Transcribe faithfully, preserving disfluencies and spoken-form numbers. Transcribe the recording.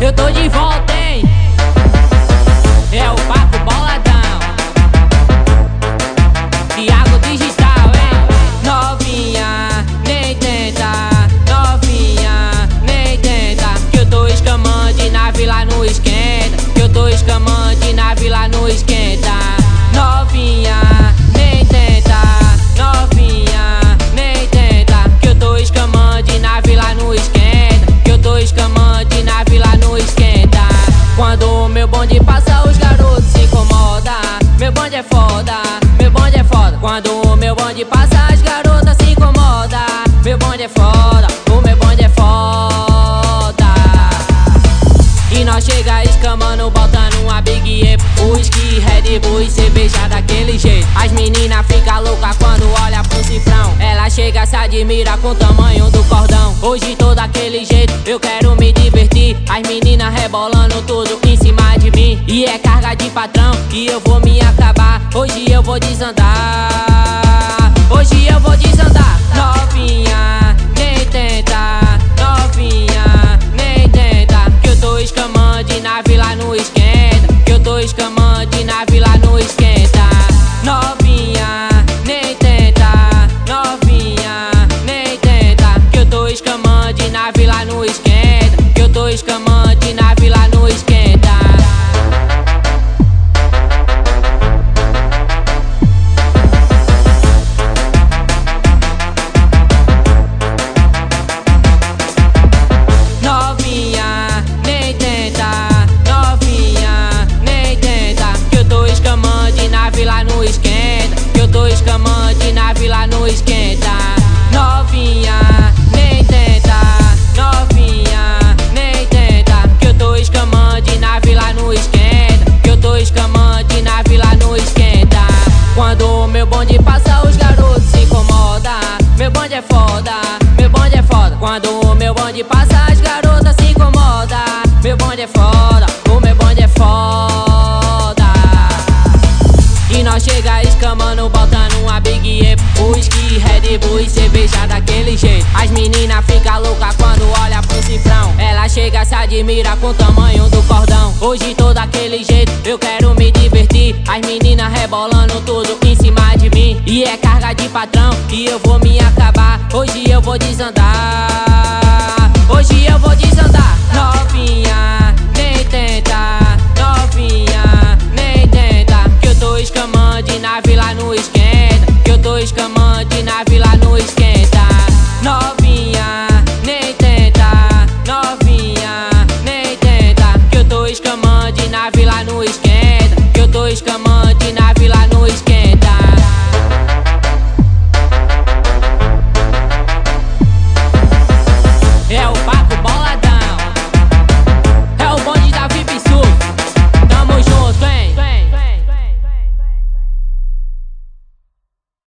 eu tô de volta, hein? É o Paco Boladão, Thiago Digital, hein? Novinha, nem tenta, novinha, nem tenta, que eu tô escamante na vila no esquenta, que eu tô escamante na vila no esquenta. Novinha, nem tenta, novinha, nem tenta, que eu tô escamante na vila no esquenta, que eu tô escamante na vila no esquenta. Quando o meu bonde passa, os garotos se incomodam. Meu bonde é foda, meu bonde é foda. Quando o meu bonde passa, as garotas se incomodam. Meu bonde é foda, o meu bonde é foda. E nós chega escamando, botando uma Big E, whisky, Red Bull e cerveja daquele jeito. As meninas ficam loucas quando olha pro cifrão. Ela chega, se admira com o tamanho do cordão. Hoje tô daquele jeito, eu quero me divertir. As meninas rebolando tudo em cima de mim. E é carga de patrão, e eu vou me acabar. Hoje eu vou desandar, hoje eu vou desandar. Novinha, nem tenta, novinha, nem tenta, que eu tô escamante na vila no esquenta, que eu tô escamante na vila no esquenta. Novinha, nem tenta, novinha, nem tenta, que eu tô escamante na vila no esquenta, que eu tô escamante na vila no esquenta. Novinha, nem tenta, novinha, nem tenta, que eu tô escamante na vila no esquenta, que eu tô escamante na vila no esquenta. Novinha, nem tenta, novinha, nem tenta, que eu tô escamante na vila no esquenta, que eu tô escamante na vila no esquenta. Quando o meu bonde passa, os garotos se incomodam. Meu bonde é foda, meu bonde é foda. Quando o meu bonde passa, as garotas se incomodam. Meu bonde é foda, o meu bonde é foda. E nós chega escamando, botando uma Big E, whisky, Red Bull e cerveja daquele jeito. As meninas ficam loucas quando olha pro cifrão. Ela chega, se admira com o tamanho do cordão. Hoje tô daquele jeito, eu quero me divertir. As meninas rebolando tudo em cima de mim. E é carga de patrão, e eu vou me acabar. Hoje eu vou desandar, hoje eu vou desandar. Novinha, nem tenta, novinha, nem tenta, que eu tô escamante na vila no esquenta, que eu tô escamante na vila no esquenta. Novinha, nem tenta, novinha, nem tenta, que eu tô escamante na vila no esquenta, que eu tô escamante.